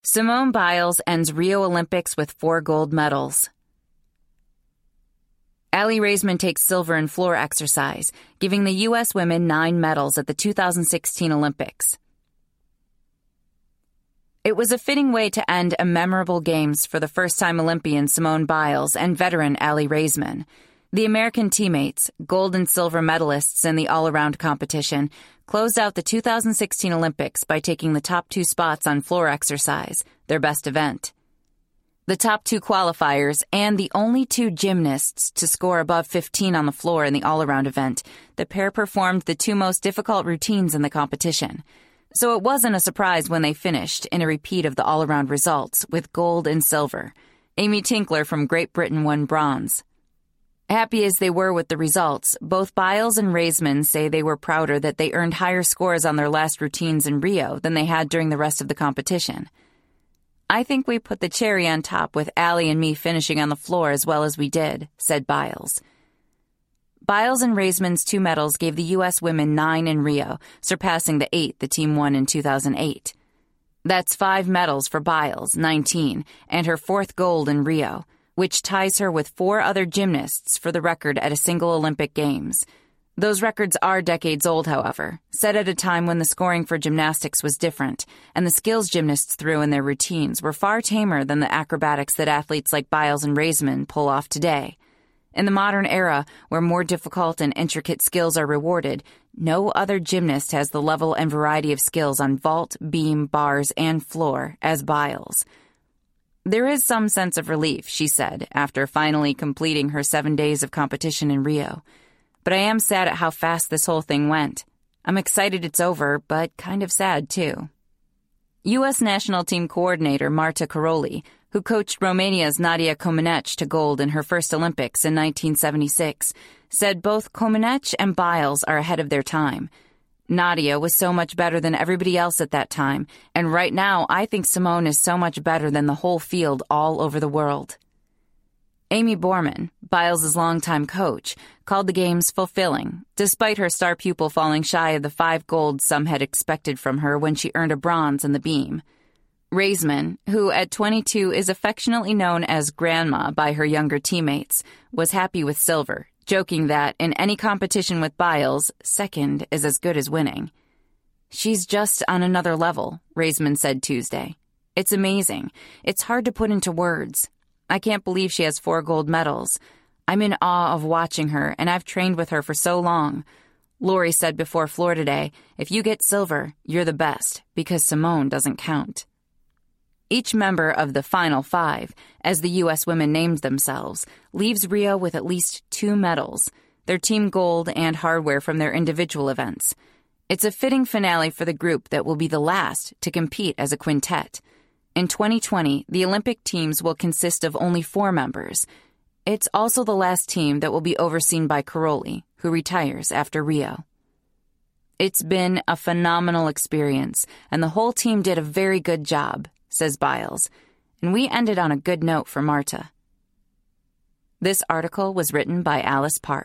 Simone Biles ends Rio Olympics with 4 gold medals. Aly Raisman takes silver in floor exercise, giving the U.S. women 9 medals at the 2016 Olympics. It was a fitting way to end a memorable games for the first-time Olympian Simone Biles and veteran Aly Raisman. The American teammates, gold and silver medalists in the all-around competition, closed out the 2016 Olympics by taking the top 2 spots on floor exercise, their best event. The top 2 qualifiers and the only 2 gymnasts to score above 15 on the floor in the all-around event, the pair performed the 2 most difficult routines in the competition. So it wasn't a surprise when they finished in a repeat of the all-around results with gold and silver. Amy Tinkler from Great Britain won bronze. Happy as they were with the results, both Biles and Raisman say they were prouder that they earned higher scores on their last routines in Rio than they had during the rest of the competition. "I think we put the cherry on top with Aly and me finishing on the floor as well as we did," said Biles. Biles and Raisman's 2 medals gave the U.S. women 9 in Rio, surpassing the 8 the team won in 2008. That's 5 medals for Biles, 19, and her 4th gold in Rio, which ties her with 4 other gymnasts for the record at a single Olympic Games. Those records are decades old, however, set at a time when the scoring for gymnastics was different, and the skills gymnasts threw in their routines were far tamer than the acrobatics that athletes like Biles and Raisman pull off today. In the modern era, where more difficult and intricate skills are rewarded, no other gymnast has the level and variety of skills on vault, beam, bars, and floor as Biles. "There is some sense of relief," she said, after finally completing her 7 days of competition in Rio. "But I am sad at how fast this whole thing went. I'm excited it's over, but kind of sad, too." U.S. national team coordinator Marta Karolyi, who coached Romania's Nadia Comaneci to gold in her first Olympics in 1976, said both Comaneci and Biles are ahead of their time. "Nadia was so much better than everybody else at that time, and right now I think Simone is so much better than the whole field all over the world." Amy Borman, Biles' longtime coach, called the games fulfilling, despite her star pupil falling shy of the 5 golds some had expected from her when she earned a bronze in the beam. Raisman, who at 22 is affectionately known as Grandma by her younger teammates, was happy with silver, joking that in any competition with Biles, second is as good as winning. "She's just on another level," Raisman said Tuesday. "It's amazing. It's hard to put into words. I can't believe she has 4 gold medals. I'm in awe of watching her, and I've trained with her for so long. Lori said before floor today, if you get silver, you're the best, because Simone doesn't count." Each member of the Final 5, as the U.S. women named themselves, leaves Rio with at least 2 medals, their team gold and hardware from their individual events. It's a fitting finale for the group that will be the last to compete as a quintet. In 2020, the Olympic teams will consist of only 4 members. It's also the last team that will be overseen by Karolyi, who retires after Rio. "It's been a phenomenal experience, and the whole team did a very good job," says Biles, "and we ended on a good note for Marta." This article was written by Alice Park.